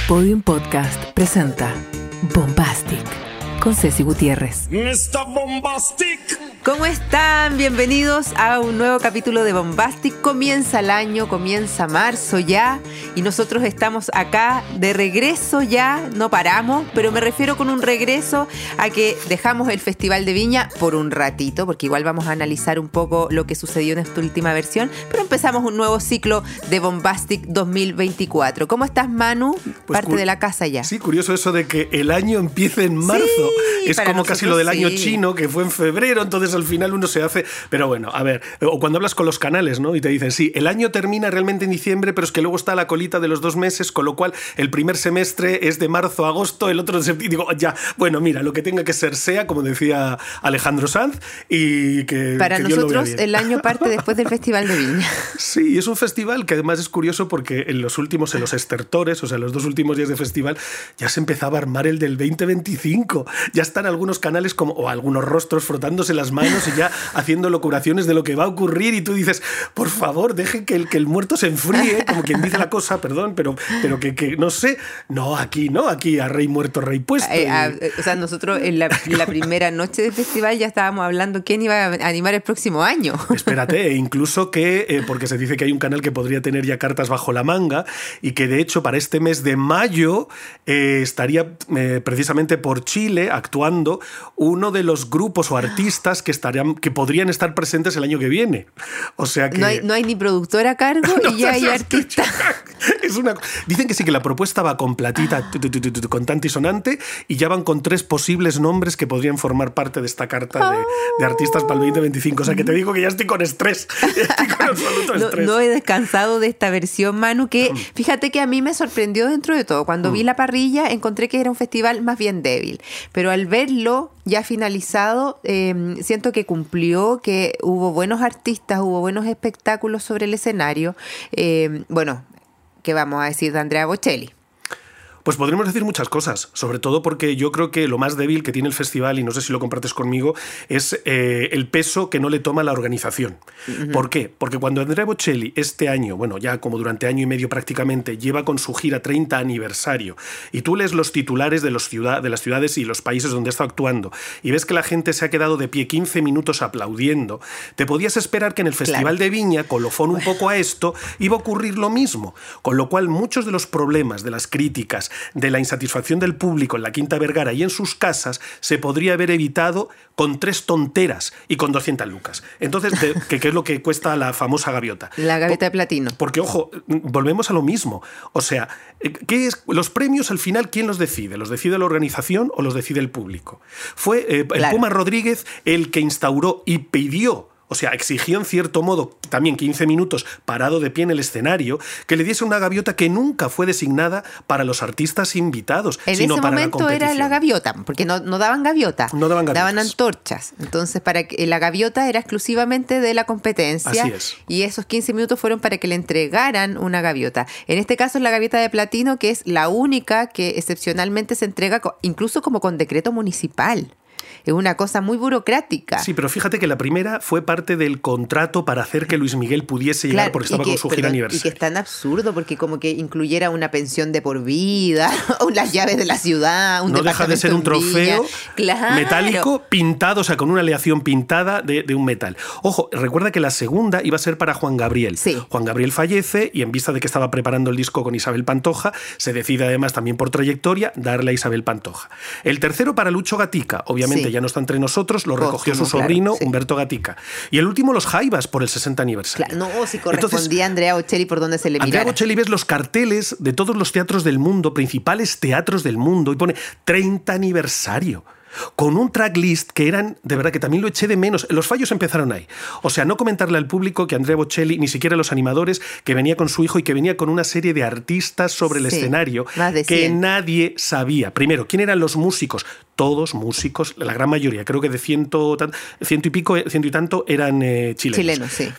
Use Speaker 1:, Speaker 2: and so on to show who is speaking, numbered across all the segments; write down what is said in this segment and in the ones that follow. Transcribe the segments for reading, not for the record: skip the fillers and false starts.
Speaker 1: Podium Podcast presenta Bombastic con Ceci Gutiérrez.
Speaker 2: Mr. Bombastic.
Speaker 3: ¿Cómo están? Bienvenidos a un nuevo capítulo de Bombastic. Comienza el año, comienza marzo ya y nosotros estamos acá de regreso ya, no paramos, pero me refiero con un regreso a que dejamos el Festival de Viña por un ratito, porque igual vamos a analizar un poco lo que sucedió en esta última versión, pero empezamos un nuevo ciclo de Bombastic 2024. ¿Cómo estás, Manu?
Speaker 4: Pues
Speaker 3: Parte de la casa ya.
Speaker 4: Sí, curioso eso de que el año empiece en marzo.
Speaker 3: Sí,
Speaker 4: es como casi lo del año chino, que fue en febrero, entonces al final uno se hace... Pero bueno, a ver, o cuando hablas con los canales, ¿no? Y te dicen, sí, el año termina realmente en diciembre, pero es que luego está la colita de los 2 meses, con lo cual el primer semestre es de marzo a agosto, el otro de septiembre. Y digo, ya, bueno, mira, lo que tenga que ser sea, como decía Alejandro Sanz, y que
Speaker 3: para
Speaker 4: que
Speaker 3: nosotros el año parte después del Festival de Viña.
Speaker 4: Sí, es un festival que además es curioso porque en los estertores, o sea, los 2 últimos días de festival, ya se empezaba a armar el del 2025. Ya están algunos canales o algunos rostros frotándose las manos y ya haciendo locuraciones de lo que va a ocurrir, y tú dices, por favor, dejen que el muerto se enfríe, como quien dice la cosa, perdón, pero que no sé, no, aquí a rey muerto, rey puesto.
Speaker 3: O sea, nosotros en la primera noche del festival ya estábamos hablando quién iba a animar el próximo año.
Speaker 4: Espérate, incluso que, porque se dice que hay un canal que podría tener ya cartas bajo la manga, y que de hecho para este mes de mayo estaría precisamente por Chile actuando uno de los grupos o artistas que podrían estar presentes el año que viene. O sea que...
Speaker 3: No hay ni productor a cargo y ya hay artistas.
Speaker 4: Dicen que sí, que la propuesta va con platita, con tanto y sonante, y ya van con 3 posibles nombres que podrían formar parte de esta carta de artistas para el 2025. O sea que te digo que ya estoy con estrés. Estoy con absoluto estrés.
Speaker 3: No he descansado de esta versión, Manu, que fíjate que a mí me sorprendió dentro de todo. Cuando vi la parrilla encontré que era un festival más bien débil, pero al verlo ya finalizado, siento que cumplió, que hubo buenos artistas, hubo buenos espectáculos sobre el escenario. Bueno, ¿qué vamos a decir de Andrea Bocelli?
Speaker 4: Pues podríamos decir muchas cosas, sobre todo porque yo creo que lo más débil que tiene el festival, y no sé si lo compartes conmigo, es el peso que no le toma la organización. Uh-huh. ¿Por qué? Porque cuando Andrea Bocelli este año, bueno, ya como durante año y medio prácticamente, lleva con su gira 30 aniversario, y tú lees los titulares de las ciudades y los países donde está actuando, y ves que la gente se ha quedado de pie 15 minutos aplaudiendo, te podías esperar que en el Festival de Viña, colofón un poco a esto, iba a ocurrir lo mismo. Con lo cual muchos de los problemas, de las críticas, de la insatisfacción del público en la Quinta Vergara y en sus casas, se podría haber evitado con 3 tonteras y con 200 lucas. Entonces, ¿qué es lo que cuesta la famosa gaviota?
Speaker 3: La gaviota de platino.
Speaker 4: Porque, ojo, volvemos a lo mismo. O sea, ¿qué es? Los premios al final, ¿quién los decide? ¿Los decide la organización o los decide el público? Fue el Puma Rodríguez el que instauró y pidió, o sea, exigió en cierto modo, también 15 minutos parado de pie en el escenario, que le diese una gaviota que nunca fue designada para los artistas invitados, sino para la competición. En ese momento era
Speaker 3: la gaviota, porque no daban gaviota.
Speaker 4: No daban gaviotas.
Speaker 3: Daban antorchas. Entonces, para que la gaviota era exclusivamente de la competencia.
Speaker 4: Así es.
Speaker 3: Y esos 15 minutos fueron para que le entregaran una gaviota. En este caso es la gaviota de platino, que es la única que excepcionalmente se entrega incluso como con decreto municipal. Es una cosa muy burocrática.
Speaker 4: Sí, pero fíjate que la primera fue parte del contrato para hacer que Luis Miguel pudiese llegar, porque estaba con su gira aniversario.
Speaker 3: Y que es tan absurdo, porque como que incluyera una pensión de por vida, o las llaves de la ciudad, un
Speaker 4: no deja de ser un trofeo metálico pintado, o sea, con una aleación pintada de un metal. Ojo, recuerda que la segunda iba a ser para Juan Gabriel.
Speaker 3: Sí.
Speaker 4: Juan Gabriel fallece y en vista de que estaba preparando el disco con Isabel Pantoja, se decide además también por trayectoria darle a Isabel Pantoja. El tercero para Lucho Gatica, obviamente ya no está entre nosotros, lo recogió su sobrino, Humberto Gatica. Y el último, los Jaivas, por el 60 aniversario.
Speaker 3: Claro, no, si correspondía a Andrea Bocelli por donde se le mirara.
Speaker 4: Andrea Bocelli, ves los carteles de todos los teatros del mundo, principales teatros del mundo, y pone 30 aniversario. Con un tracklist que eran, de verdad que también lo eché de menos. Los fallos empezaron ahí. O sea, no comentarle al público que Andrea Bocelli, ni siquiera los animadores, que venía con su hijo y que venía con una serie de artistas sobre el escenario que nadie sabía. Primero, ¿quién eran los músicos? Todos músicos, la gran mayoría, creo que de ciento y tanto eran chilenos.
Speaker 3: Chilenos, sí.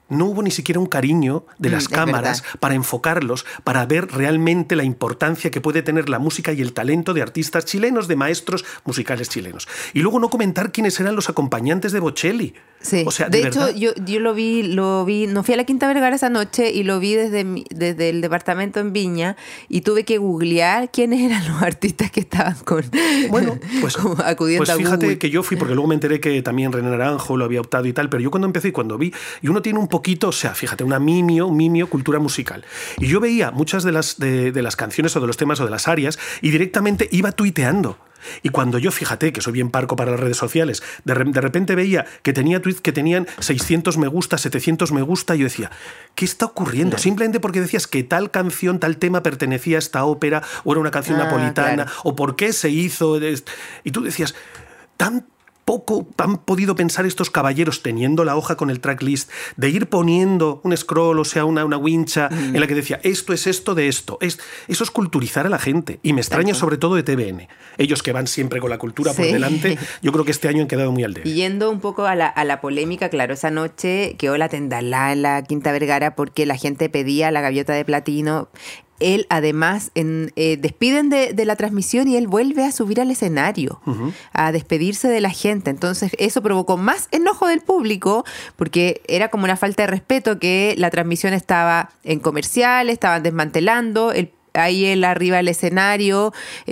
Speaker 4: no hubo ni siquiera un cariño de las cámaras
Speaker 3: verdad.
Speaker 4: para enfocarlos, para ver realmente la importancia que puede tener la música y el talento de artistas chilenos, de maestros musicales chilenos. Y luego no comentar quiénes eran los acompañantes de Bocelli.
Speaker 3: Sí.
Speaker 4: O sea,
Speaker 3: de
Speaker 4: verdad.
Speaker 3: hecho, yo lo vi, no fui a la Quinta Vergara esa noche y lo vi desde el departamento en Viña y tuve que googlear quiénes eran los artistas que estaban
Speaker 4: Bueno, pues
Speaker 3: acudiendo a
Speaker 4: fíjate
Speaker 3: Google.
Speaker 4: que yo fui, porque luego me enteré que también René Naranjo lo había optado y tal, pero yo cuando empecé y cuando vi, y uno tiene un poquito, o sea, fíjate, un mimio cultura musical. Y yo veía muchas de las canciones o de los temas o de las arias y directamente iba tuiteando. Y cuando yo, fíjate, que soy bien parco para las redes sociales, de repente veía que tenía tweets que tenían 600 me gusta, 700 me gusta, y yo decía, ¿qué está ocurriendo? Simplemente porque decías que tal canción, tal tema pertenecía a esta ópera, o era una canción napolitana, o por qué se hizo. Y tú decías, tan poco han podido pensar estos caballeros, teniendo la hoja con el tracklist, de ir poniendo un scroll, o sea, una wincha en la que decía, esto es esto de esto. Eso es culturizar a la gente. Y me extraña sobre todo de TVN. Ellos que van siempre con la cultura por delante, yo creo que este año han quedado muy al debe.
Speaker 3: Yendo un poco a la polémica, claro, esa noche quedó la tendalá en la Quinta Vergara porque la gente pedía la gaviota de platino. Él, además, despiden de la transmisión y él vuelve a subir al escenario, a despedirse de la gente. Entonces, eso provocó más enojo del público, porque era como una falta de respeto que la transmisión estaba en comercial, estaban desmantelando, ahí él arriba del escenario,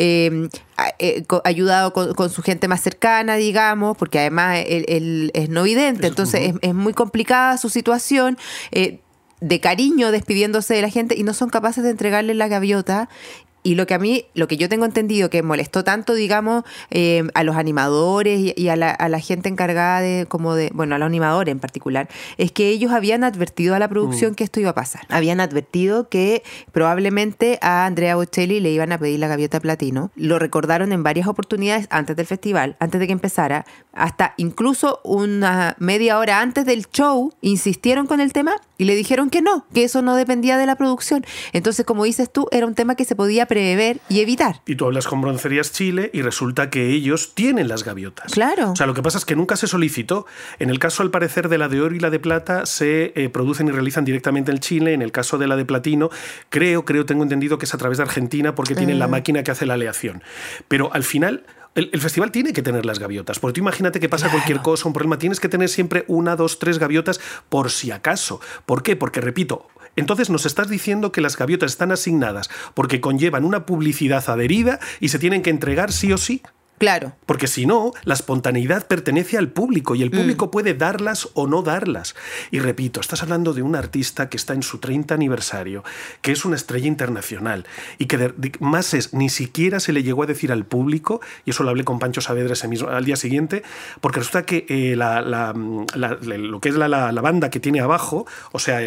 Speaker 3: ayudado con su gente más cercana, digamos, porque además él es no vidente, entonces es muy complicada su situación, de cariño despidiéndose de la gente y no son capaces de entregarle la gaviota. Y lo que yo tengo entendido que molestó tanto, digamos, a los animadores y a la gente encargada bueno, a los animadores en particular, es que ellos habían advertido a la producción que esto iba a pasar. Habían advertido que probablemente a Andrea Bocelli le iban a pedir la gaviota de platino. Lo recordaron en varias oportunidades antes del festival, antes de que empezara, hasta incluso una media hora antes del show, insistieron con el tema y le dijeron que no, que eso no dependía de la producción. Entonces, como dices tú, era un tema que se podía prever y evitar.
Speaker 4: Y tú hablas con Broncerías Chile y resulta que ellos tienen las gaviotas.
Speaker 3: Claro.
Speaker 4: O sea, lo que pasa es que nunca se solicitó. En el caso, al parecer, de la de oro y la de plata, se producen y realizan directamente en Chile. En el caso de la de platino, tengo entendido que es a través de Argentina porque tienen la máquina que hace la aleación. Pero al final, el festival tiene que tener las gaviotas, porque tú imagínate que pasa cualquier cosa, un problema, tienes que tener siempre 1, 2, 3 gaviotas por si acaso. ¿Por qué? Porque, repito, entonces nos estás diciendo que las gaviotas están asignadas porque conllevan una publicidad adherida y se tienen que entregar sí o sí.
Speaker 3: Claro.
Speaker 4: Porque si no, la espontaneidad pertenece al público y el público puede darlas o no darlas. Y repito, estás hablando de un artista que está en su 30 aniversario, que es una estrella internacional y que más ni siquiera se le llegó a decir al público, y eso lo hablé con Pancho Saavedra al día siguiente, porque resulta que lo que es la banda que tiene abajo, o sea,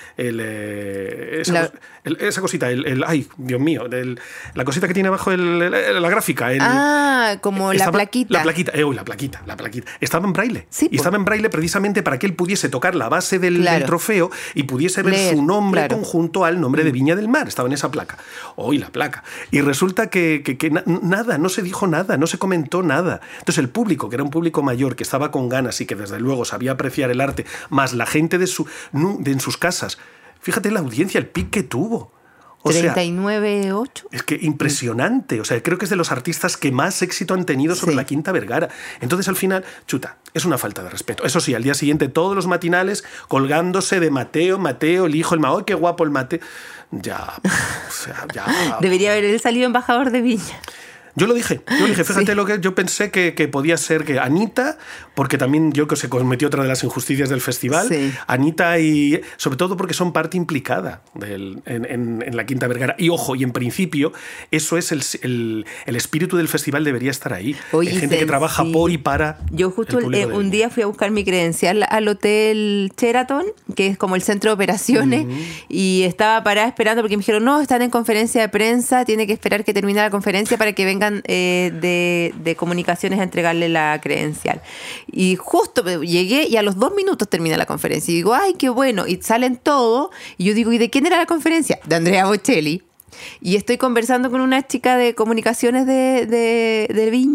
Speaker 4: esa cosita, ay, Dios mío, la cosita que tiene abajo, la gráfica.
Speaker 3: Como la plaquita.
Speaker 4: La plaquita. Estaba en braille.
Speaker 3: Sí,
Speaker 4: y estaba en braille precisamente para que él pudiese tocar la base del trofeo y pudiese ver su nombre conjunto al nombre de Viña del Mar. Estaba en esa placa. La placa. Y resulta que nada, no se dijo nada, no se comentó nada. Entonces el público, que era un público mayor, que estaba con ganas y que desde luego sabía apreciar el arte, más la gente en sus casas, fíjate la audiencia, el pic que tuvo.
Speaker 3: 39,8.
Speaker 4: Es que impresionante. O sea, creo que es de los artistas que más éxito han tenido sobre la Quinta Vergara. Entonces, al final, es una falta de respeto. Eso sí, al día siguiente, todos los matinales colgándose de Mateo, el hijo, el Mao, qué guapo el Mateo. Ya.
Speaker 3: Debería haber él salido embajador de Viña.
Speaker 4: Yo lo dije, fíjate lo que yo pensé que podía ser que Anita, porque también yo que se cometió otra de las injusticias del festival, Anita, y sobre todo porque son parte implicada en la Quinta Vergara. Y ojo, y en principio, eso es el espíritu del festival, debería estar ahí.
Speaker 3: Oye,
Speaker 4: hay gente que trabaja por y para.
Speaker 3: Yo justo un día fui a buscar mi credencial al Hotel Sheraton, que es como el centro de operaciones, y estaba parada esperando porque me dijeron, no, están en conferencia de prensa, tiene que esperar que termine la conferencia para que vengan de comunicaciones a entregarle la credencial. Y justo llegué y a los 2 minutos termina la conferencia. Y digo, ay, qué bueno. Y salen todos. Y yo digo, ¿y de quién era la conferencia? De Andrea Bocelli. Y estoy conversando con una chica de comunicaciones de Viña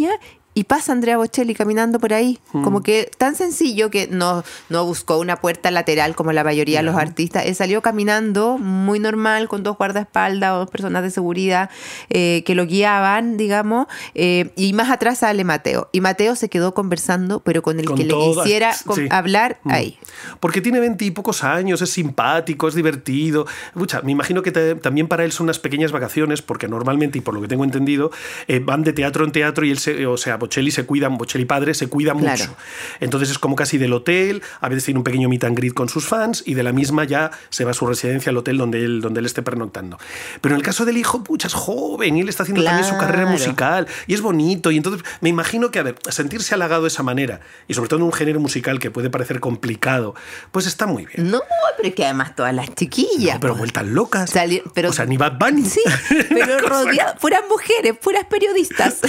Speaker 3: y pasa Andrea Bocelli caminando por ahí. Como que tan sencillo que no buscó una puerta lateral como la mayoría de los artistas. Él salió caminando muy normal con 2 guardaespaldas o 2 personas de seguridad que lo guiaban, digamos. Y más atrás sale Mateo. Y Mateo se quedó conversando, pero con el que le quisiera hablar ahí.
Speaker 4: Porque tiene 20 y pocos años, es simpático, es divertido. Pucha, me imagino que también para él son unas pequeñas vacaciones, porque normalmente, y por lo que tengo entendido, van de teatro en teatro y él Bocelli padre se cuida mucho. Entonces es como casi del hotel, a veces tiene un pequeño meet and greet con sus fans y de la misma ya se va a su residencia al hotel donde él esté pernoctando. Pero en el caso del hijo, pucha, es joven y él está haciendo también su carrera musical y es bonito. Y entonces me imagino que, sentirse halagado de esa manera y sobre todo en un género musical que puede parecer complicado, pues está muy bien.
Speaker 3: No, pero es que además todas las chiquillas.
Speaker 4: No, pero vueltas locas.
Speaker 3: Pero,
Speaker 4: o sea, ni Bad Bunny.
Speaker 3: Sí, pero rodeado, puras mujeres, puras periodistas.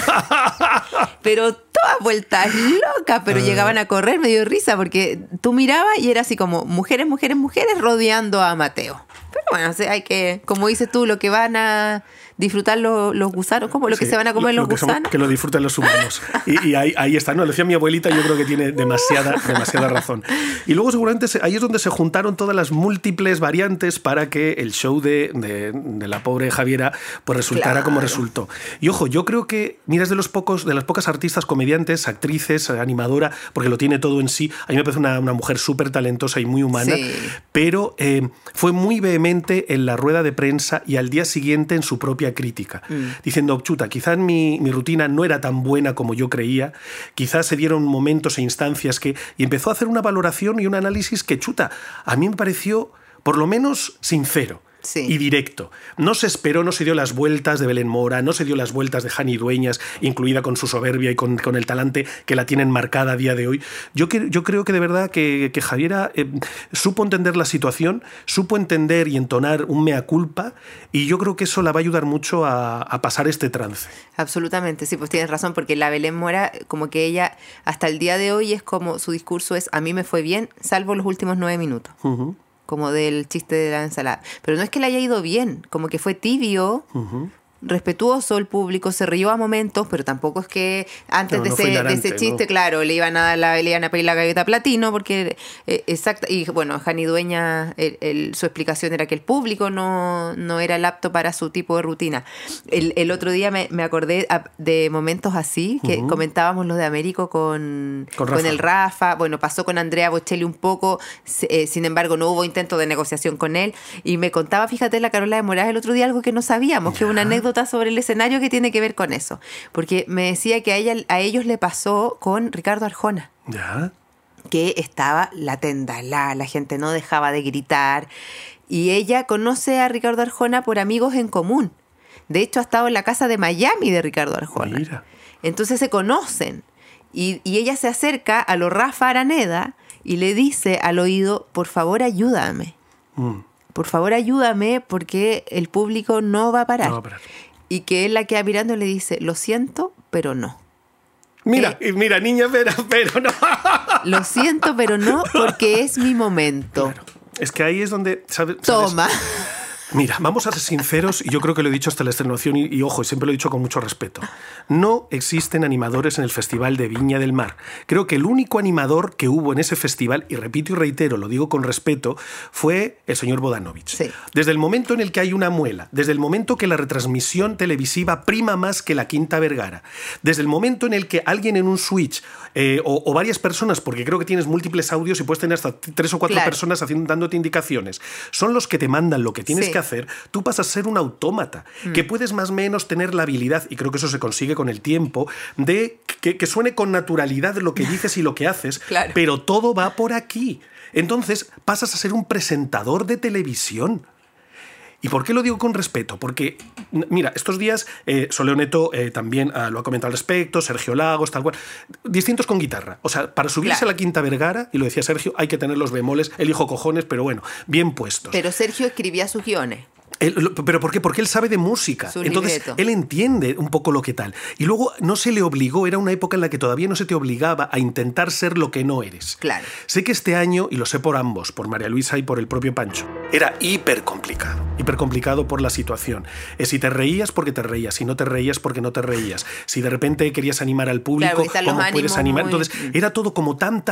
Speaker 3: Pero todas vueltas locas, pero llegaban a correr, me dio risa, porque tú mirabas y era así como mujeres rodeando a Mateo. Pero bueno, hay que, como dices tú, lo que van a disfrutar los gusanos, como lo que se van a comer los gusanos.
Speaker 4: Que lo disfruten los humanos. Y ahí está, ¿no? Lo decía mi abuelita, yo creo que tiene demasiada razón. Y luego seguramente ahí es donde se juntaron todas las múltiples variantes para que el show de la pobre Javiera pues resultara como resultó. Y ojo, yo creo que, mira, es de las pocas artistas, comediantes, actrices, animadora, porque lo tiene todo en sí. A mí me parece una mujer súper talentosa y muy humana, pero fue muy vehemente en la rueda de prensa y al día siguiente en su propia crítica, diciendo, chuta, quizás mi rutina no era tan buena como yo creía, quizás se dieron momentos e instancias y empezó a hacer una valoración y un análisis que, chuta, a mí me pareció por lo menos sincero. Y directo. No se esperó, no se dio las vueltas de Belén Mora, no se dio las vueltas de Jani Dueñas, incluida con su soberbia y con el talante que la tienen marcada a día de hoy. Yo creo que de verdad que Javiera supo entender la situación, supo entender y entonar un mea culpa, y yo creo que eso la va a ayudar mucho a pasar este trance.
Speaker 3: Absolutamente, sí, pues tienes razón, porque la Belén Mora, como que ella hasta el día de hoy es como, su discurso es, a mí me fue bien, salvo los últimos 9 minutos. Como del chiste de la ensalada. Pero no es que le haya ido bien, como que fue tibio, respetuoso el público, se rió a momentos, pero tampoco es que antes de ese chiste, claro, le iban a pedir la galleta platino, porque exacto, y bueno, Jani Dueña, su explicación era que el público no era el apto para su tipo de rutina. El otro día me acordé de momentos así, que comentábamos los de Américo con el Rafa, bueno, pasó con Andrea Bocelli un poco, sin embargo no hubo intento de negociación con él, y me contaba, fíjate, la Carola de Moraes el otro día algo que no sabíamos, que una anécdota sobre el escenario que tiene que ver con eso, porque me decía que a ellos le pasó con Ricardo Arjona. Que estaba la tenda, la gente no dejaba de gritar, y ella conoce a Ricardo Arjona por amigos en común. De hecho, ha estado en la casa de Miami de Ricardo Arjona. Mira. Entonces se conocen, y ella se acerca a lo Rafa Araneda y le dice al oído, por favor ayúdame. Por favor ayúdame, porque el público no va a parar. Y que él la queda mirando y le dice, lo siento, pero no.
Speaker 4: Mira, niña, pero no.
Speaker 3: Lo siento, pero no, porque es mi momento.
Speaker 4: Claro. Es que ahí es donde... ¿sabes?
Speaker 3: Toma.
Speaker 4: Mira, vamos a ser sinceros, y yo creo que lo he dicho hasta la extenuación, y ojo, y siempre lo he dicho con mucho respeto. No existen animadores en el Festival de Viña del Mar. Creo que el único animador que hubo en ese festival, y repito y reitero, lo digo con respeto, fue el señor Bodanovich. Desde el momento en el que hay una muela, desde el momento que la retransmisión televisiva prima más que la Quinta Vergara, desde el momento en el que alguien en un switch, o varias personas, porque creo que tienes múltiples audios y puedes tener hasta 3 o 4 personas dándote indicaciones, son los que te mandan lo que tienes que hacer, tú pasas a ser un autómata, que puedes más o menos tener la habilidad, y creo que eso se consigue con el tiempo, de que suene con naturalidad lo que dices y lo que haces, pero todo va por aquí. Entonces pasas a ser un presentador de televisión. ¿Y por qué lo digo con respeto? Porque, mira, estos días Soleo Neto también lo ha comentado al respecto, Sergio Lagos, tal cual, distintos con guitarra. O sea, para subirse a la Quinta Vergara, y lo decía Sergio, hay que tener los bemoles, elijo cojones, pero bueno, bien puestos.
Speaker 3: Pero Sergio escribía sus guiones.
Speaker 4: ¿Pero por qué? Porque él sabe de música.
Speaker 3: Su
Speaker 4: Entonces,
Speaker 3: libreto.
Speaker 4: él entiende un poco lo que tal. Y luego no se le obligó, era una época en la que todavía no se te obligaba a intentar ser lo que no eres.
Speaker 3: Claro.
Speaker 4: Sé que este año, y lo sé por ambos, por María Luisa y por el propio Pancho, era hiper complicado por la situación. Si te reías, porque te reías. Si no te reías, porque no te reías. Si de repente querías animar al público,
Speaker 3: Claro, están los
Speaker 4: ¿cómo puedes
Speaker 3: ánimos
Speaker 4: animar?
Speaker 3: muy...
Speaker 4: Entonces, era todo como tan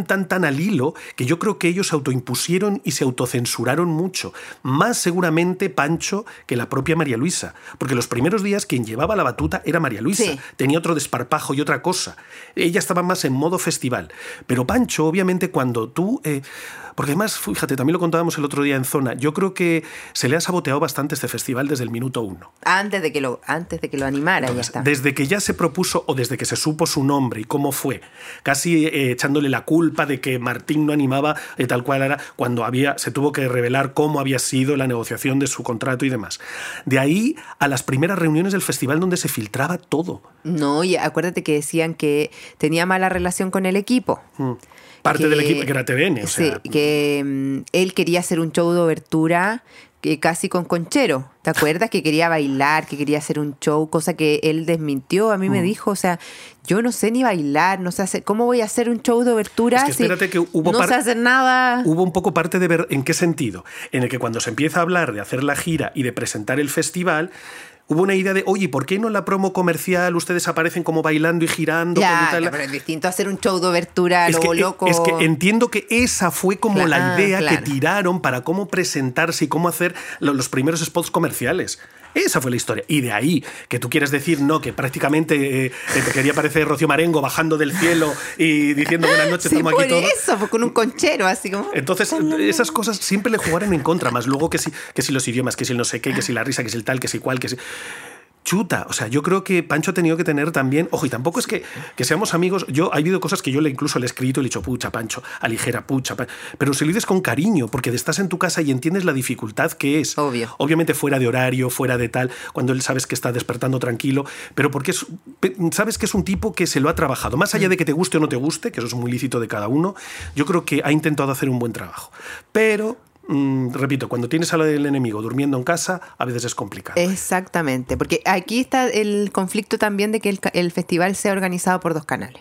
Speaker 4: al hilo, que yo creo que ellos se autoimpusieron y se autocensuraron mucho. Más seguramente Pancho que la propia María Luisa. Porque los primeros días quien llevaba la batuta era María Luisa.
Speaker 3: Sí.
Speaker 4: Tenía otro desparpajo y otra cosa. Ella estaba más en modo festival. Pero Pancho, obviamente, cuando tú... porque además, fíjate, también lo contábamos el otro día en Zona, yo creo que se le ha saboteado bastante este festival desde el minuto 1.
Speaker 3: Antes de que lo animara,
Speaker 4: Entonces,
Speaker 3: ya está.
Speaker 4: desde que ya se propuso o desde que se supo su nombre y cómo fue, casi echándole la culpa de que Martín no animaba tal cual era, cuando se tuvo que revelar cómo había sido la negociación de su contrato y demás. De ahí a las primeras reuniones del festival donde se filtraba todo.
Speaker 3: No, y acuérdate que decían que tenía mala relación con el equipo.
Speaker 4: Parte del equipo que era TVN, o sea...
Speaker 3: Sí, que él quería hacer un show de obertura casi con Conchero. ¿Te acuerdas? Que quería bailar, que quería hacer un show, cosa que él desmintió. A mí me dijo, o sea, yo no sé ni bailar, no sé hacer... ¿Cómo voy a hacer un show de obertura
Speaker 4: Es que espérate, que hubo
Speaker 3: no sé hacer nada?
Speaker 4: Hubo un poco parte de ver en qué sentido. En el que cuando se empieza a hablar de hacer la gira y de presentar el festival... Hubo una idea de, oye, ¿por qué no en la promo comercial ustedes aparecen como bailando y girando?
Speaker 3: Ya,
Speaker 4: con tal...
Speaker 3: pero es distinto hacer un show de obertura, loco.
Speaker 4: Es que entiendo que esa fue como la idea
Speaker 3: claro.
Speaker 4: que tiraron para cómo presentarse y cómo hacer los primeros spots comerciales. Esa fue la historia. Y de ahí que tú quieres decir, no, que prácticamente te quería parecer Rocío Marengo bajando del cielo y diciendo buenas noches,
Speaker 3: Sí,
Speaker 4: estamos
Speaker 3: por
Speaker 4: aquí todos.
Speaker 3: eso, pues con un conchero, así como...
Speaker 4: Entonces, esas cosas siempre le jugaron en contra, más luego que si los idiomas, que si el no sé qué, que si la risa, que si el tal, que si cual, que si... Chuta, o sea, yo creo que Pancho ha tenido que tener también, ojo, y tampoco es que seamos amigos, ha habido cosas que yo incluso le he escrito y le he dicho, pucha, Pancho, aligera, pucha, pero se lo dices con cariño, porque estás en tu casa y entiendes la dificultad que es.
Speaker 3: Obvio.
Speaker 4: Obviamente fuera de horario, fuera de tal, cuando él sabes que está despertando tranquilo, pero porque sabes que es un tipo que se lo ha trabajado, más allá de que te guste o no te guste, que eso es muy lícito de cada uno, yo creo que ha intentado hacer un buen trabajo. Pero... repito, cuando tienes a lo del enemigo durmiendo en casa, a veces es complicado.
Speaker 3: Exactamente, porque aquí está el conflicto también de que el festival sea organizado por 2 canales.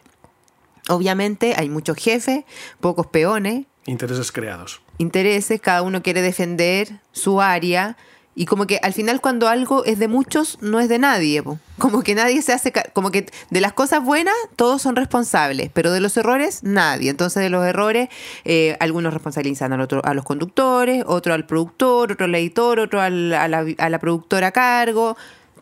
Speaker 3: Obviamente hay muchos jefes, pocos peones,
Speaker 4: Intereses creados.
Speaker 3: intereses, cada uno quiere defender su área y como que al final cuando algo es de muchos no es de nadie, po. Como que nadie se hace, como que de las cosas buenas todos son responsables, pero de los errores nadie. Entonces de los errores algunos responsabilizan a los conductores, otro al productor, otro al editor, otro a la productora a cargo.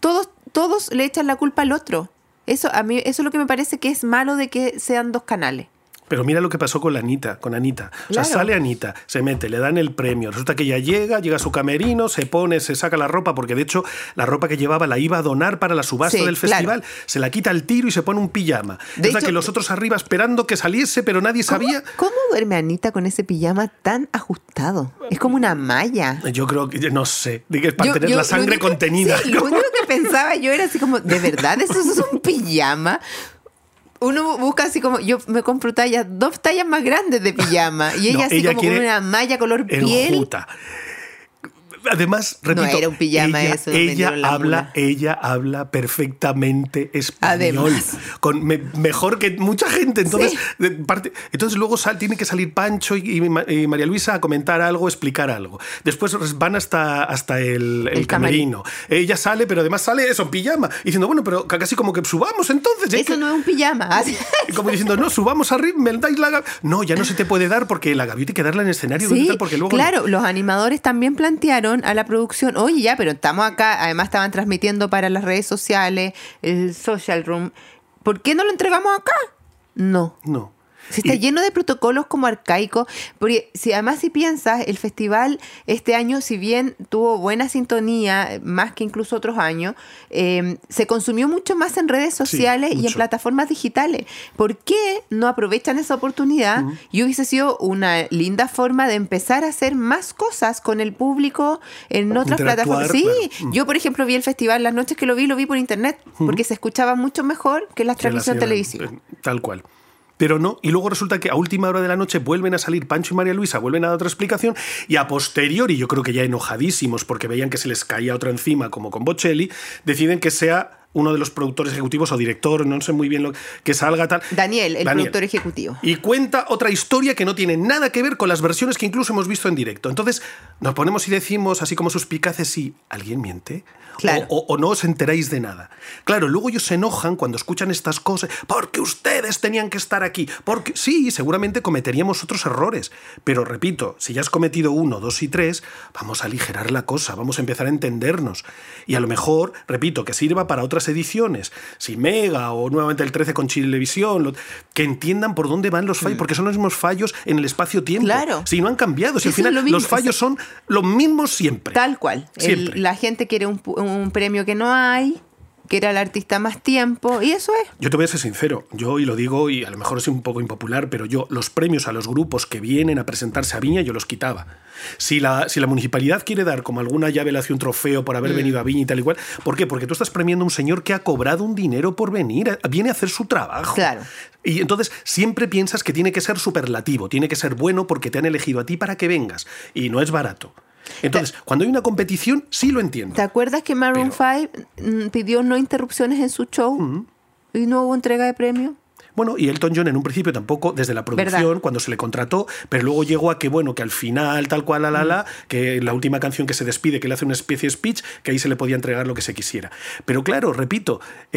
Speaker 3: Todos le echan la culpa al otro. Eso es lo que me parece que es malo de que sean 2 canales.
Speaker 4: Pero mira lo que pasó con Anita. O sea,
Speaker 3: Claro.
Speaker 4: sale Anita, se mete, le dan el premio. Resulta que ella llega a su camerino, se pone, se saca la ropa, porque de hecho la ropa que llevaba la iba a donar para la subasta
Speaker 3: Sí,
Speaker 4: del festival.
Speaker 3: claro.
Speaker 4: Se la quita al tiro y se pone un pijama.
Speaker 3: De
Speaker 4: Resulta
Speaker 3: hecho,
Speaker 4: que los otros arriba esperando que saliese, pero nadie sabía.
Speaker 3: ¿Cómo duerme Anita con ese pijama tan ajustado? Es como una malla.
Speaker 4: Yo creo que, no sé, que es para
Speaker 3: Yo-
Speaker 4: tener
Speaker 3: yo
Speaker 4: la
Speaker 3: lo
Speaker 4: sangre
Speaker 3: único-
Speaker 4: contenida.
Speaker 3: Sí, lo único que pensaba yo era así como, ¿de verdad eso es un pijama? Uno busca así como, yo me compro 2 tallas más grandes de pijama. Y ella
Speaker 4: No,
Speaker 3: así
Speaker 4: ella
Speaker 3: como con
Speaker 4: quiere
Speaker 3: una malla color piel.
Speaker 4: enjuta. Además, repito,
Speaker 3: No era un pijama eso, donde vendieron la mula.
Speaker 4: ella habla perfectamente español.
Speaker 3: Además.
Speaker 4: Mejor que mucha gente. Entonces,
Speaker 3: Sí.
Speaker 4: entonces luego tiene que salir Pancho y María Luisa a comentar algo, explicar algo. Después van hasta el camerino. Ella sale, pero además sale eso, en pijama. Diciendo, bueno, pero casi como que subamos entonces.
Speaker 3: Eso no es un pijama.
Speaker 4: Como diciendo, no, subamos arriba, me dais la gaviota. No, ya no se te puede dar porque la gaviota hay que darla en el escenario.
Speaker 3: Sí,
Speaker 4: porque luego
Speaker 3: claro, los animadores también plantearon a la producción, oye, ya, pero estamos acá, además estaban transmitiendo para las redes sociales, el social room, ¿por qué no lo entregamos acá? No. Si está lleno de protocolos como arcaicos, porque además si piensas, el festival este año, si bien tuvo buena sintonía, más que incluso otros años, se consumió mucho más en redes sociales y en
Speaker 4: mucho.
Speaker 3: plataformas digitales. ¿Por qué no aprovechan esa oportunidad? Y hubiese sido una linda forma de empezar a hacer más cosas con el público en otras
Speaker 4: Interactuar,
Speaker 3: plataformas. Sí,
Speaker 4: claro.
Speaker 3: yo por ejemplo vi el festival, las noches que lo vi por internet, porque se escuchaba mucho mejor que la transmisión televisiva.
Speaker 4: Tal cual. Pero no, y luego resulta que a última hora de la noche vuelven a salir Pancho y María Luisa, vuelven a dar otra explicación, y a posteriori, yo creo que ya enojadísimos porque veían que se les caía otra encima, como con Bocelli, deciden que sea uno de los productores ejecutivos o director, no sé muy bien lo que salga tal.
Speaker 3: Daniel, productor ejecutivo.
Speaker 4: Y cuenta otra historia que no tiene nada que ver con las versiones que incluso hemos visto en directo. Entonces nos ponemos y decimos, así como suspicaces, si ¿alguien miente?
Speaker 3: Claro.
Speaker 4: O no os enteráis de nada. Claro, luego ellos se enojan cuando escuchan estas cosas, porque ustedes tenían que estar aquí. Porque sí, seguramente cometeríamos otros errores. Pero repito, si ya has cometido 1, 2 y 3, vamos a aligerar la cosa, vamos a empezar a entendernos. Y a lo mejor, repito, que sirva para otras ediciones, si Mega o nuevamente el 13 con Chilevisión, que entiendan por dónde van los fallos, porque son los mismos fallos en el espacio-tiempo.
Speaker 3: Claro.
Speaker 4: Si no han cambiado, si al final los fallos son los mismos siempre.
Speaker 3: Tal cual. La gente quiere un premio que no hay, que era el artista más tiempo, y eso es.
Speaker 4: Yo te voy a ser sincero, yo, y lo digo, y a lo mejor es un poco impopular, pero yo los premios a los grupos que vienen a presentarse a Viña, yo los quitaba. Si la municipalidad quiere dar como alguna llave le hace un trofeo por haber venido a Viña y tal y cual, ¿por qué? Porque tú estás premiando a un señor que ha cobrado un dinero por venir, viene a hacer su trabajo.
Speaker 3: Claro.
Speaker 4: Y entonces siempre piensas que tiene que ser superlativo, tiene que ser bueno porque te han elegido a ti para que vengas, y no es barato. Entonces, cuando hay una competición, sí lo entiendo.
Speaker 3: ¿Te acuerdas que Maroon 5 pidió no interrupciones en su show y no hubo entrega de premio?
Speaker 4: Bueno, y Elton John en un principio tampoco, desde la producción, ¿verdad?, cuando se le contrató, pero luego llegó a que, bueno, que al final, tal cual, que la última canción que se despide, que le hace una especie de speech, que ahí se le podía entregar lo que se quisiera. Pero claro, repito,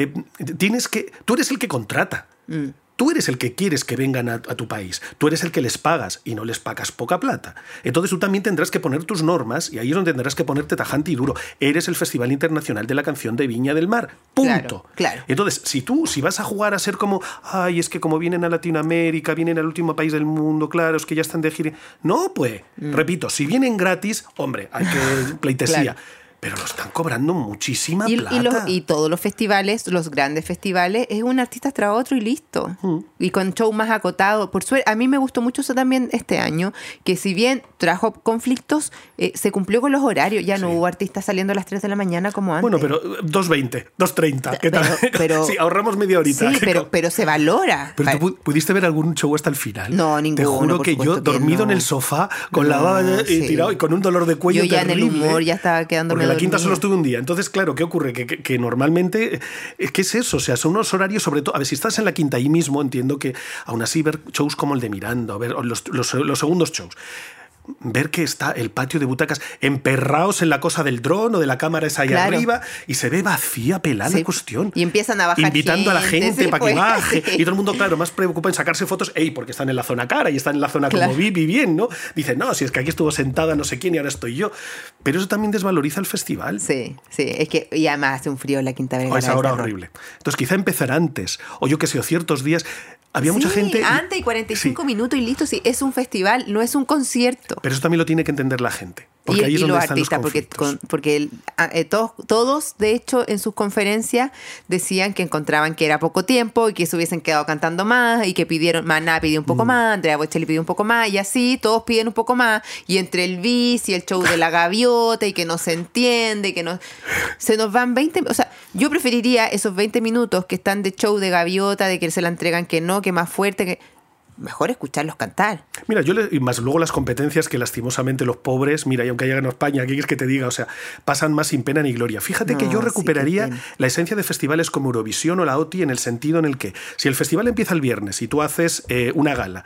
Speaker 4: tú eres el que contrata. Tú eres el que quieres que vengan a tu país. Tú eres el que les pagas y no les pagas poca plata. Entonces tú también tendrás que poner tus normas y ahí es donde tendrás que ponerte tajante y duro. Eres el Festival Internacional de la Canción de Viña del Mar. Punto.
Speaker 3: Claro.
Speaker 4: Entonces, si vas a jugar a ser como, ay, es que como vienen a Latinoamérica, vienen al último país del mundo, claro, es que ya están de gira. No, pues, repito, si vienen gratis, hombre, hay que pleitesía. Claro. Pero lo están cobrando muchísima plata.
Speaker 3: Y todos los festivales, los grandes festivales, es un artista tras otro y listo. Y con show más acotado. Por suerte, a mí me gustó mucho eso también este año, que si bien trajo conflictos, se cumplió con los horarios. Ya no hubo artistas saliendo a las 3 de la mañana como antes.
Speaker 4: Bueno, pero 2:20, 2:30. ¿Qué tal?
Speaker 3: Pero,
Speaker 4: sí, ahorramos media horita.
Speaker 3: Sí, pero se valora.
Speaker 4: ¿Pero tú pudiste ver algún show hasta el final?
Speaker 3: No, ninguno.
Speaker 4: Te juro que yo, dormido en el sofá, con la baba tirado y con un dolor de cuello terrible.
Speaker 3: Yo ya en el humor ya estaba quedándome
Speaker 4: la quinta solo estuve un día. Entonces, claro, ¿qué ocurre? Que normalmente, ¿qué es eso? O sea, son unos horarios, sobre todo, a ver, si estás en la quinta ahí mismo, entiendo que aún así ver shows como el de Miranda, ver los segundos shows, ver que está el patio de butacas emperrados en la cosa del dron o de la cámara esa ahí arriba y se ve vacía, pelada la cuestión.
Speaker 3: Y empiezan a bajar
Speaker 4: invitando a la gente para que baje.
Speaker 3: Sí.
Speaker 4: Y todo el mundo, claro, más preocupado en sacarse fotos, porque están en la zona cara y están en la zona como Vivi bien, ¿no? Dicen, no, si es que aquí estuvo sentada no sé quién y ahora estoy yo. Pero eso también desvaloriza el festival.
Speaker 3: Sí, es que y además hace un frío en la Quinta Vergara.
Speaker 4: Es ahora horrible. Entonces quizá empezar antes, o yo que sé, o ciertos días. Había mucha gente.
Speaker 3: Antes y 45 minutos y listo. Sí, es un festival, no es un concierto.
Speaker 4: Pero eso también lo tiene que entender la gente. Porque ahí es donde están los conflictos.
Speaker 3: Porque todos, de hecho, en sus conferencias decían que encontraban que era poco tiempo y que se hubiesen quedado cantando más y que pidieron, Maná pidió un poco más, Andrea Bocelli pidió un poco más y así, todos piden un poco más. Y entre el bis y el show de la gaviota y que no se entiende, que no... Se nos van 20... O sea, yo preferiría esos 20 minutos que están de show de gaviota, de que se la entregan que no, que más fuerte, que... Mejor escucharlos cantar.
Speaker 4: Mira, y más luego las competencias que lastimosamente los pobres, mira, y aunque hayan ganado España, ¿qué quieres que te diga? O sea, pasan más sin pena ni gloria. Fíjate que yo recuperaría la esencia de festivales como Eurovisión o la OTI en el sentido en el que si el festival empieza el viernes y tú haces una gala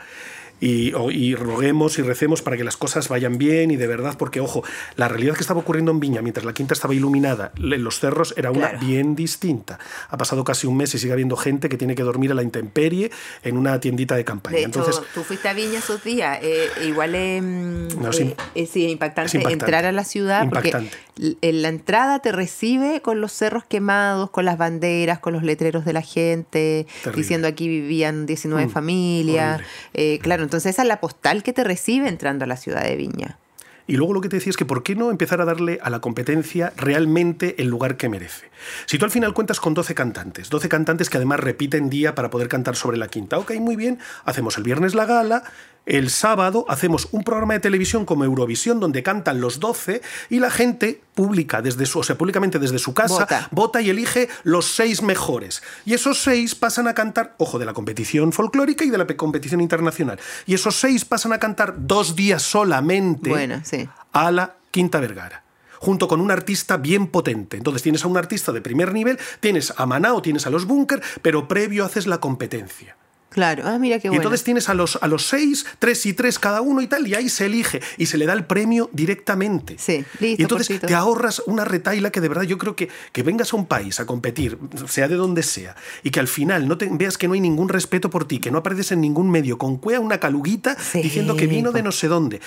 Speaker 4: y roguemos y recemos para que las cosas vayan bien y de verdad, porque, ojo, la realidad que estaba ocurriendo en Viña mientras la Quinta estaba iluminada en los cerros era una bien distinta. Ha pasado casi un mes y sigue habiendo gente que tiene que dormir a la intemperie en una tiendita de campaña.
Speaker 3: De hecho, tú fuiste a Viña esos días. Igual es impactante entrar a la ciudad porque en la entrada te recibe con los cerros quemados, con las banderas, con los letreros de la gente, diciendo aquí vivían 19 familias. Claro, entonces esa es la postal que te recibe entrando a la ciudad de Viña.
Speaker 4: Y luego lo que te decía es que ¿por qué no empezar a darle a la competencia realmente el lugar que merece? Si tú al final cuentas con 12 cantantes que además repiten día para poder cantar sobre la Quinta, ok, muy bien, hacemos el viernes la gala, el sábado hacemos un programa de televisión como Eurovisión donde cantan los 12 y la gente públicamente desde su casa vota y elige los 6 mejores. Y esos 6 pasan a cantar, ojo, de la competición folclórica y de la competición internacional. Y esos 6 pasan a cantar 2 días solamente a la Quinta Vergara, junto con un artista bien potente. Entonces tienes a un artista de primer nivel, tienes a Maná o tienes a los Búnker, pero previo haces la competencia.
Speaker 3: Claro, mira qué bueno.
Speaker 4: Y entonces tienes a los 6, 3 y 3 cada uno y tal, y ahí se elige y se le da el premio directamente.
Speaker 3: Sí, listo.
Speaker 4: Y entonces te ahorras una retaila que de verdad yo creo que vengas a un país a competir, sea de donde sea, y que al final no veas que no hay ningún respeto por ti, que no apareces en ningún medio, con una caluguita diciendo que vino de no sé dónde.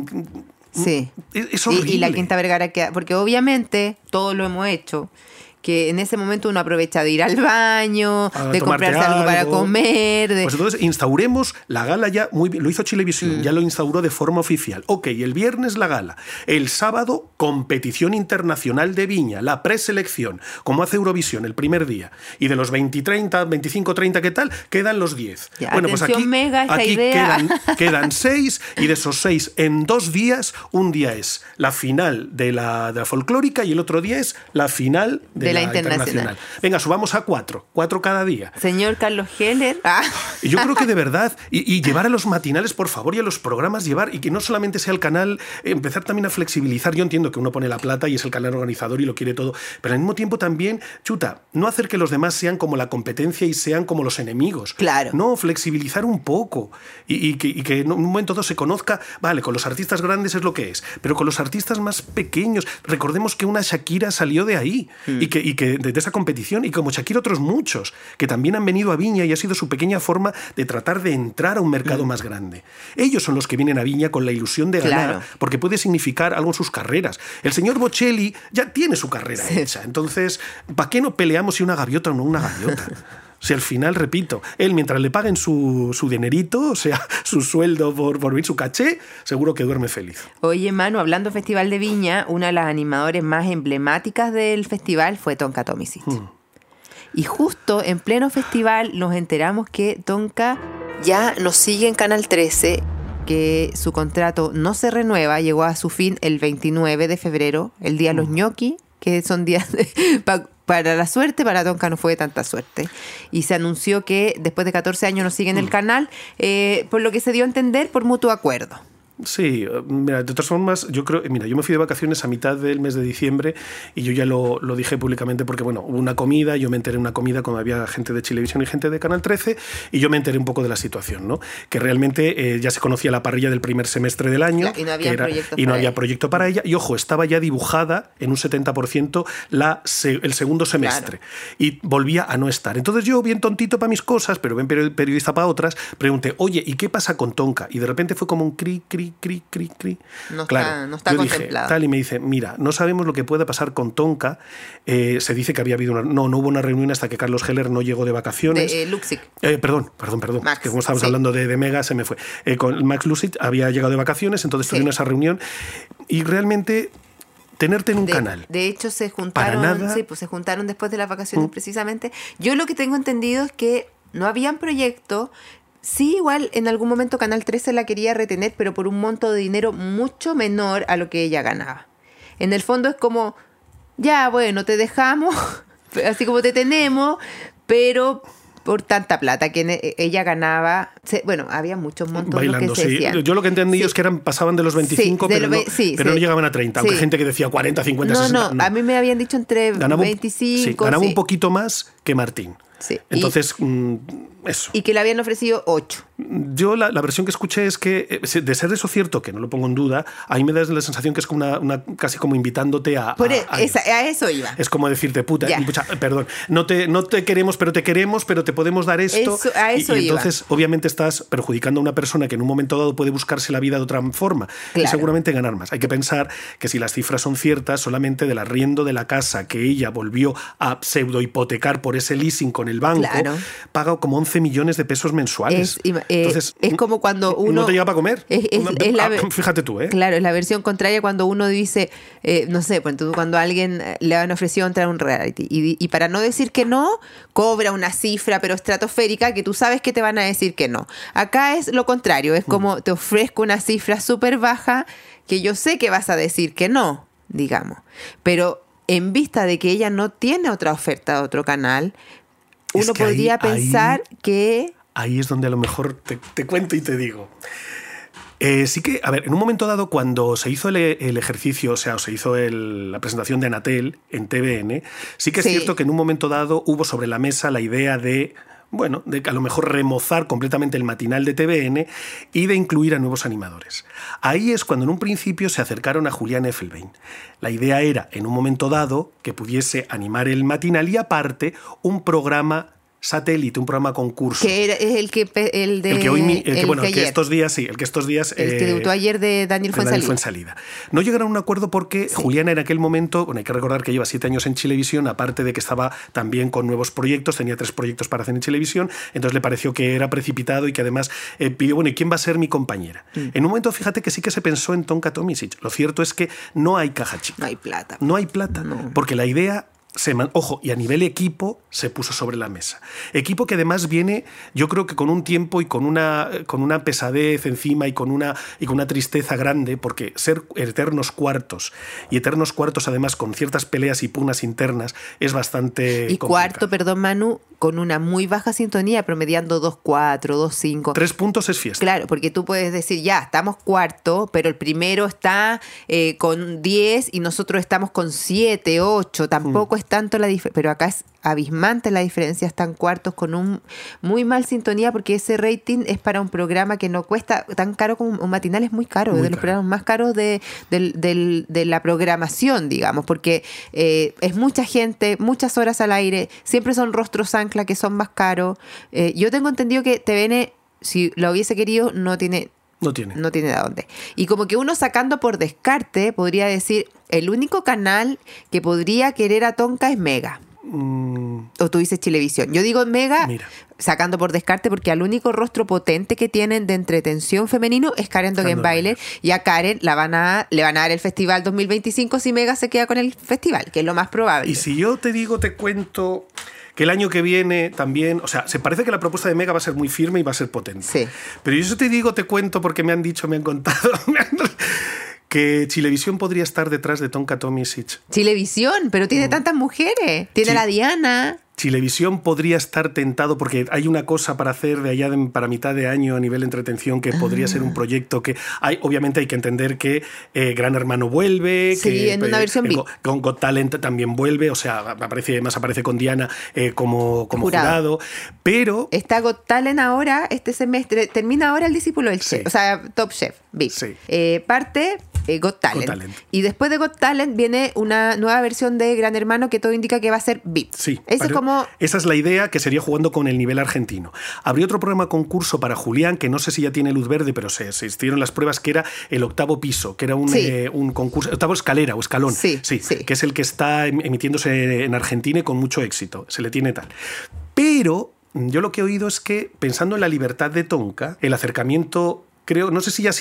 Speaker 3: Sí.
Speaker 4: Es horrible.
Speaker 3: Y la Quinta Vergara queda, porque obviamente todos lo hemos hecho, que en ese momento uno aprovecha de ir al baño, de comprarse algo para comer.
Speaker 4: Pues entonces instauremos la gala ya, muy bien, lo hizo Chilevisión, ya lo instauró de forma oficial. Ok, el viernes la gala, el sábado competición internacional de viña, la preselección, como hace Eurovisión el primer día, y de los 25, 30, ¿qué tal? Quedan los 10.
Speaker 3: Ya, bueno, pues aquí
Speaker 4: quedan 6, y de esos 6, en 2 días, un día es la final de la folclórica y el otro día es la final de la internacional. Venga, subamos a 4 cada día.
Speaker 3: Señor Carlos Heller.
Speaker 4: Y yo creo que de verdad, y llevar a los matinales, por favor, y a los programas llevar, y que no solamente sea el canal, empezar también a flexibilizar. Yo entiendo que uno pone la plata y es el canal organizador y lo quiere todo, pero al mismo tiempo también, no hacer que los demás sean como la competencia y sean como los enemigos.
Speaker 3: Claro.
Speaker 4: No, flexibilizar un poco y que en un momento todo se conozca, vale, con los artistas grandes es lo que es, pero con los artistas más pequeños, recordemos que una Shakira salió de ahí, y que de esa competición, y como Shakira otros muchos que también han venido a Viña y ha sido su pequeña forma de tratar de entrar a un mercado más grande. Ellos son los que vienen a Viña con la ilusión de ganar, porque puede significar algo en sus carreras. El señor Bocelli ya tiene su carrera hecha, entonces ¿para qué no peleamos si una gaviota o no una gaviota? Si al final, repito, él mientras le paguen su dinerito, o sea, su sueldo por vivir, su caché, seguro que duerme feliz.
Speaker 3: Oye, Manu, hablando del Festival de Viña, una de las animadores más emblemáticas del festival fue Tonka Tomicic. Y justo en pleno festival nos enteramos que Tonka ya nos sigue en Canal 13, que su contrato no se renueva, llegó a su fin el 29 de febrero, el día de los ñoquis, que son días para la suerte. Para Tonka no fue de tanta suerte. Y se anunció que después de 14 años no sigue en el canal, por lo que se dio a entender por mutuo acuerdo.
Speaker 4: Sí, mira, de todas formas, yo creo, mira, yo me fui de vacaciones a mitad del mes de diciembre y yo ya lo dije públicamente porque, bueno, hubo una comida, yo me enteré en una comida cuando había gente de Chilevisión y gente de Canal 13 y yo me enteré un poco de la situación, ¿no? Que realmente ya se conocía la parrilla del primer semestre del año,
Speaker 3: y no había
Speaker 4: proyecto para ella, y ojo, estaba ya dibujada en un 70% el segundo semestre y volvía a no estar. Entonces yo, bien tontito para mis cosas, pero bien periodista para otras, pregunté, oye, ¿y qué pasa con Tonka? Y de repente fue como un cri.
Speaker 3: No
Speaker 4: claro,
Speaker 3: está
Speaker 4: yo
Speaker 3: contemplado.
Speaker 4: Dije, tal, y me dice, mira, no sabemos lo que pueda pasar con Tonka. Se dice que había habido no hubo una reunión hasta que Carlos Heller no llegó de vacaciones.
Speaker 3: De Luxic.
Speaker 4: Perdón.
Speaker 3: Max,
Speaker 4: que como estábamos hablando de Mega, se me fue. Con Max Luxic había llegado de vacaciones, entonces tuvieron esa reunión. Y realmente tenerte en un canal.
Speaker 3: De hecho, se juntaron después de las vacaciones precisamente. Yo lo que tengo entendido es que no habían proyecto. Sí, igual en algún momento Canal 13 la quería retener, pero por un monto de dinero mucho menor a lo que ella ganaba. En el fondo es como, ya, bueno, te dejamos, así como te tenemos, pero por tanta plata que ella ganaba. Bueno, había muchos montos
Speaker 4: bailando,
Speaker 3: que se decían.
Speaker 4: Yo lo que entendí es que pasaban de los 25, pero no llegaban a 30, aunque gente que decía 40, 50, 60.
Speaker 3: No, a mí me habían dicho entre 25.
Speaker 4: Ganaba un poquito más que Martín.
Speaker 3: Sí.
Speaker 4: Entonces, eso.
Speaker 3: Y que le habían ofrecido 8.
Speaker 4: Yo la versión que escuché es que, de ser eso cierto, que no lo pongo en duda, a mí me da la sensación que es como casi como invitándote a
Speaker 3: eso iba.
Speaker 4: Es como decirte, pucha, perdón, no te queremos, pero te podemos dar esto.
Speaker 3: Eso
Speaker 4: y entonces, obviamente, estás perjudicando a una persona que en un momento dado puede buscarse la vida de otra forma y seguramente ganar más. Hay que pensar que si las cifras son ciertas, solamente del arriendo de la casa que ella volvió a pseudo hipotecar por ese leasing con el banco, paga como 11 12 millones de pesos mensuales.
Speaker 3: Entonces, es como cuando uno...
Speaker 4: No te llega para comer. Fíjate tú, ¿eh?
Speaker 3: Claro, es la versión contraria cuando uno dice, no sé, pues, cuando a alguien le han ofrecido entrar a un reality y para no decir que no, cobra una cifra pero estratosférica que tú sabes que te van a decir que no. Acá es lo contrario, es como te ofrezco una cifra súper baja que yo sé que vas a decir que no, digamos. Pero en vista de que ella no tiene otra oferta de otro canal, uno podría pensar que...
Speaker 4: Ahí es donde a lo mejor te cuento y te digo. Sí que, a ver, en un momento dado, cuando se hizo el ejercicio, o sea, se hizo la presentación de Anatel en TVN, sí que es cierto que en un momento dado hubo sobre la mesa la idea de a lo mejor remozar completamente el matinal de TVN y de incluir a nuevos animadores. Ahí es cuando en un principio se acercaron a Julián Effelbein. La idea era, en un momento dado, que pudiese animar el matinal y aparte un programa satélite, un programa concurso.
Speaker 3: Que es el que
Speaker 4: estos días
Speaker 3: el que debutó ayer de Daniel
Speaker 4: Fuenzalida. No llegaron a un acuerdo porque Juliana en aquel momento, hay que recordar que lleva 7 años en Chilevisión, aparte de que estaba también con nuevos proyectos, tenía 3 proyectos para hacer en Chilevisión, entonces le pareció que era precipitado y que además pidió, ¿y quién va a ser mi compañera? En un momento, fíjate que sí que se pensó en Tonka Tomisic. Lo cierto es que no hay caja chica. No hay plata. Porque la idea... y a nivel equipo se puso sobre la mesa. Equipo que además viene, yo creo que con un tiempo y con una pesadez encima y con una tristeza grande, porque ser eternos cuartos además con ciertas peleas y pugnas internas es bastante complicado.
Speaker 3: Cuarto, perdón Manu, con una muy baja sintonía, promediando 2.4, 2.5.
Speaker 4: 3 puntos es fiesta.
Speaker 3: Claro, porque tú puedes decir, ya, estamos cuarto, pero el primero está con 10 y nosotros estamos con 7, 8, tampoco es tanto la diferencia, pero acá es abismante la diferencia, están cuartos con un muy mal sintonía porque ese rating es para un programa que no cuesta tan caro como un matinal, es muy caro, de los programas más caros de la programación, digamos, porque es mucha gente, muchas horas al aire, siempre son rostros ancla que son más caros. Yo tengo entendido que TVN, si lo hubiese querido, no tiene de dónde. Y como que uno sacando por descarte podría decir, el único canal que podría querer a Tonka es Mega. O tú dices Chilevisión. Yo digo Mega, sacando por descarte, porque al único rostro potente que tienen de entretención femenino es Karen Dogenbailer. Y a Karen le van a dar el festival 2025 si Mega se queda con el festival, que es lo más probable.
Speaker 4: Y si yo te cuento... que el año que viene también, o sea, se parece que la propuesta de Mega va a ser muy firme y va a ser potente.
Speaker 3: Sí.
Speaker 4: Pero yo te cuento porque me han contado que Chilevisión podría estar detrás de Tonka Tomisic.
Speaker 3: Chilevisión, pero tiene tantas mujeres. Tiene la Diana.
Speaker 4: Chilevisión podría estar tentado porque hay una cosa para hacer de allá para mitad de año a nivel de entretención que podría ser un proyecto que obviamente hay que entender que Gran Hermano vuelve, que
Speaker 3: en una versión VIP.
Speaker 4: Con Got Talent también vuelve, o sea, aparece con Diana como jurado, pero
Speaker 3: está Got Talent ahora este semestre, termina ahora el discípulo del chef, o sea, Top Chef VIP. Parte Got Talent. Y después de Got Talent viene una nueva versión de Gran Hermano que todo indica que va a ser VIP.
Speaker 4: Esa es la idea, que sería jugando con el nivel argentino. Habría otro programa concurso para Julián, que no sé si ya tiene luz verde, pero se hicieron las pruebas, que era el octavo piso, que era un concurso, octavo escalera o escalón, que es el que está emitiéndose en Argentina y con mucho éxito. Se le tiene tal. Pero yo lo que he oído es que, pensando en la libertad de Tonka, el acercamiento... creo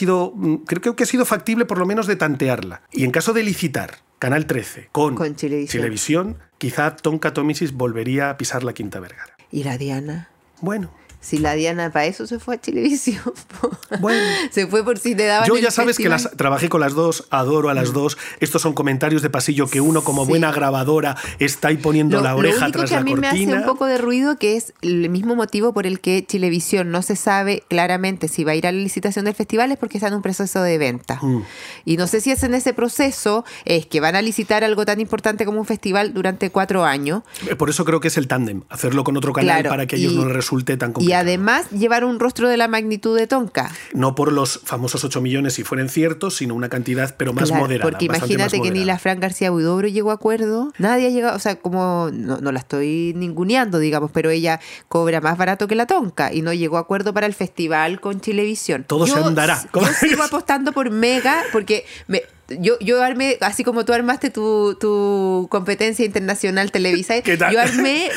Speaker 4: que ha sido factible por lo menos de tantearla. Y en caso de licitar Canal 13 con Chilevisión, quizá Tonka Tomisic volvería a pisar la Quinta Vergara.
Speaker 3: ¿Y la Diana?
Speaker 4: Bueno.
Speaker 3: Si la Diana para eso se fue a Chilevisión.
Speaker 4: Bueno.
Speaker 3: Se fue por si te daban.
Speaker 4: Yo ya sabes festival. Que trabajé con las dos, adoro a las dos. Estos son comentarios de pasillo que uno como buena grabadora está ahí poniendo la oreja tras la cortina.
Speaker 3: Lo único que a mí me hace un poco de ruido, que es el mismo motivo por el que Chilevisión no se sabe claramente si va a ir a la licitación del festival, es porque está en un proceso de venta. Y no sé si es en ese proceso es que van a licitar algo tan importante como un festival durante 4 años.
Speaker 4: Por eso creo que es el tándem, hacerlo con otro canal para que a ellos no les resulte tan complicado.
Speaker 3: Y además llevar un rostro de la magnitud de Tonka.
Speaker 4: No por los famosos 8 millones si fueran ciertos, sino una cantidad pero más moderada.
Speaker 3: Porque imagínate que ni la Fran García Huidobro llegó a acuerdo. Nadie ha llegado, o sea, como no la estoy ninguneando, digamos, pero ella cobra más barato que la Tonka y no llegó a acuerdo para el festival con Chilevisión.
Speaker 4: Todo se andará.
Speaker 3: Yo sigo apostando por Mega porque Yo armé, así como tú armaste tu competencia internacional Televisa,
Speaker 4: ¿Qué tal?
Speaker 3: yo armé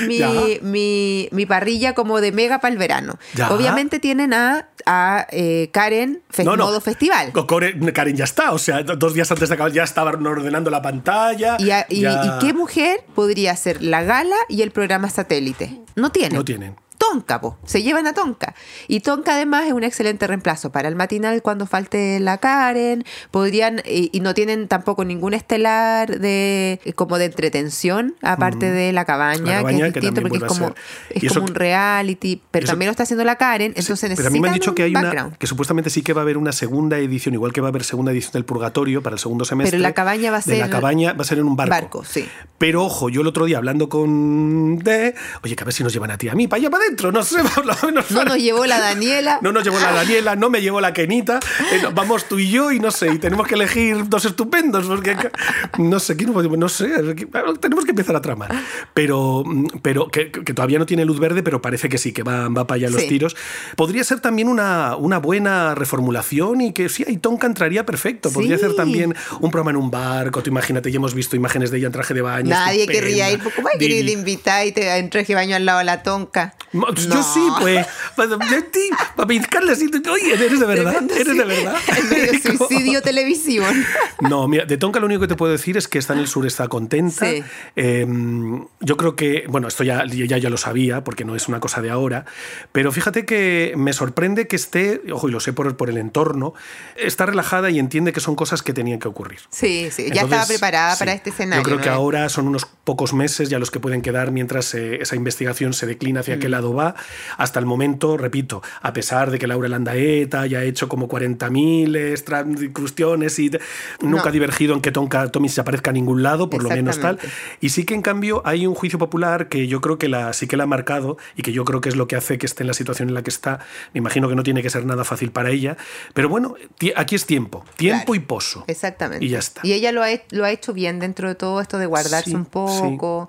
Speaker 3: mi parrilla como de mega para el verano.
Speaker 4: Ya.
Speaker 3: Obviamente tienen a Karen modo festival.
Speaker 4: Karen ya está, o sea, 2 días antes de acabar ya estaban ordenando la pantalla.
Speaker 3: ¿Y qué mujer podría hacer la gala y el programa satélite? No tienen. Tonka, se llevan a Tonka. Y Tonka además es un excelente reemplazo para el matinal cuando falte la Karen. Podrían, y no tienen tampoco ningún estelar como de entretención, aparte de la cabaña, que es distinto porque es como un reality, pero también lo está haciendo la Karen, entonces necesitan.
Speaker 4: Pero a mí me han dicho que hay
Speaker 3: background.
Speaker 4: que supuestamente sí que va a haber una segunda edición, igual que va a haber segunda edición del Purgatorio para el segundo semestre.
Speaker 3: Pero la cabaña va a ser.
Speaker 4: La cabaña va a ser en un barco.
Speaker 3: Sí.
Speaker 4: Pero ojo, yo el otro día hablando con oye, que a ver si nos llevan a ti a mí, para allá para adentro, no sé, por lo menos.
Speaker 3: No nos llevó la Daniela.
Speaker 4: No nos llevó la Daniela, no me llevó la Kenita. Vamos tú y yo y no sé, y tenemos que elegir 2 estupendos, porque no sé, no sé, tenemos que empezar a tramar. Pero que todavía no tiene luz verde, pero parece que sí, que va para allá los tiros. Podría ser también una buena reformulación y que sí, ahí Tonka entraría perfecto. Podría ser también un programa en un barco, tú imagínate, ya hemos visto imágenes de ella en traje de baño.
Speaker 3: Nadie querría ir, ¿cómo hay que ir de invitar y te en traje de baño al lado de la Tonka?
Speaker 4: Yo sí, pues, para pizcarle así, oye, ¿eres de verdad? ¿Eres de verdad?
Speaker 3: En medio suicidio televisivo.
Speaker 4: No, mira, de Tonka lo único que te puedo decir es que está en el sur, está contenta.
Speaker 3: Sí.
Speaker 4: Yo creo que, bueno, esto ya lo sabía, porque no es una cosa de ahora, pero fíjate que me sorprende que esté, ojo, y lo sé por el entorno, está relajada y entiende que son cosas que tenían que ocurrir.
Speaker 3: Sí,
Speaker 4: Entonces,
Speaker 3: ya estaba preparada para este escenario.
Speaker 4: Yo creo que ahora son unos pocos meses ya los que pueden quedar mientras esa investigación se declina hacia qué lado va. Hasta el momento, repito, a pesar de que Laura Landaeta ya ha hecho como 40.000 incursiones y nunca ha divergido en que Tommy se aparezca a ningún lado, por lo menos tal. Y sí que en cambio hay un juicio popular que yo creo que sí que la ha marcado y que yo creo que es lo que hace que esté en la situación en la que está. Me imagino que no tiene que ser nada fácil para ella, pero bueno, aquí es tiempo claro. Y pozo.
Speaker 3: Exactamente.
Speaker 4: Y ya está.
Speaker 3: Y ella lo ha hecho bien dentro de todo esto de guardarse un poco,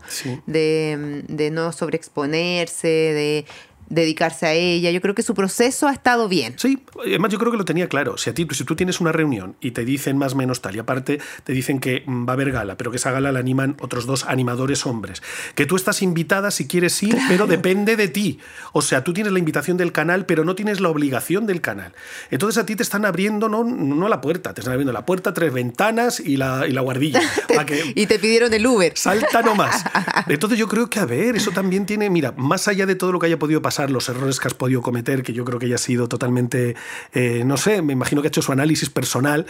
Speaker 3: de no sobreexponerse, de dedicarse a ella. Yo creo que su proceso ha estado bien.
Speaker 4: Sí, además yo creo que lo tenía claro. Si tú tienes una reunión y te dicen más o menos tal, y aparte te dicen que va a haber gala, pero que esa gala la animan otros 2 animadores hombres, que tú estás invitada si quieres ir, claro. Pero depende de ti. O sea, tú tienes la invitación del canal, pero no tienes la obligación del canal. Entonces a ti te están abriendo no la puerta, te están abriendo la puerta, 3 ventanas y la guardilla.
Speaker 3: Y te pidieron el Uber.
Speaker 4: Salta nomás. Entonces yo creo que, a ver, eso también tiene, mira, más allá de todo lo que haya podido pasar, los errores que has podido cometer, que yo creo que ella ha sido totalmente, no sé, me imagino que ha hecho su análisis personal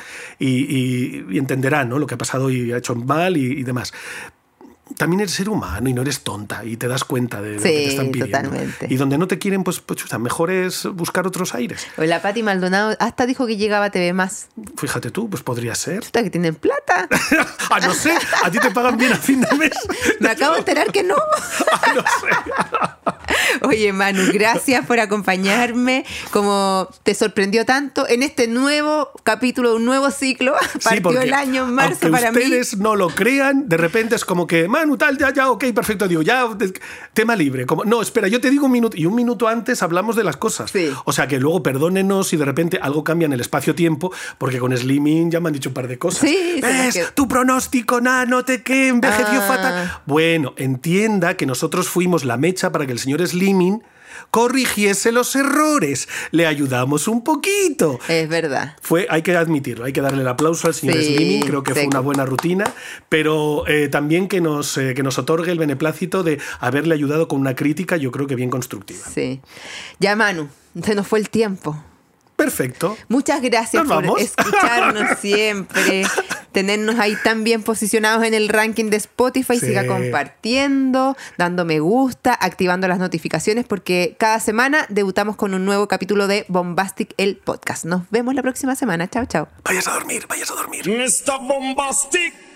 Speaker 4: y entenderá, ¿no?, lo que ha pasado y ha hecho mal y demás. También eres ser humano y no eres tonta y te das cuenta de lo que te están pidiendo. Totalmente. Y donde no te quieren, pues mejor es buscar otros aires.
Speaker 3: La Pati Maldonado hasta dijo que llegaba a TV+.
Speaker 4: Fíjate tú, pues podría ser.
Speaker 3: Que tienen plata.
Speaker 4: No sé, a ti te pagan bien a fin de mes.
Speaker 3: Me acabo de enterar que no.
Speaker 4: No sé.
Speaker 3: Oye, Manu, gracias por acompañarme. Como te sorprendió tanto en este nuevo capítulo, un nuevo ciclo. Partió el año en marzo para mí.
Speaker 4: Aunque ustedes no lo crean, de repente es como que, Manu, tal, ya, ok, perfecto, digo, ya, tema libre. No, espera, yo te digo un minuto. Y un minuto antes hablamos de las cosas.
Speaker 3: Sí.
Speaker 4: O sea, que luego perdónenos si de repente algo cambia en el espacio-tiempo, porque con Slimming ya me han dicho un par de cosas.
Speaker 3: Sí,
Speaker 4: ¿ves? Tu pronóstico, no te que envejeció fatal. Bueno, entienda que nosotros fuimos la mecha para que el señor Slimming corrigiese los errores. Le ayudamos un poquito.
Speaker 3: Es verdad.
Speaker 4: Hay que admitirlo, hay que darle el aplauso al señor Slimming, creo que fue una buena rutina, pero también que nos otorgue el beneplácito de haberle ayudado con una crítica, yo creo que bien constructiva.
Speaker 3: Sí. Ya, Manu, se nos fue el tiempo.
Speaker 4: Perfecto.
Speaker 3: Muchas gracias por escucharnos siempre, tenernos ahí tan bien posicionados en el ranking de Spotify. Sí. Siga compartiendo, dando me gusta, activando las notificaciones, porque cada semana debutamos con un nuevo capítulo de Bombastic, el podcast. Nos vemos la próxima semana. Chao, chao.
Speaker 4: Vayas a dormir.
Speaker 2: Mr. Bombastic.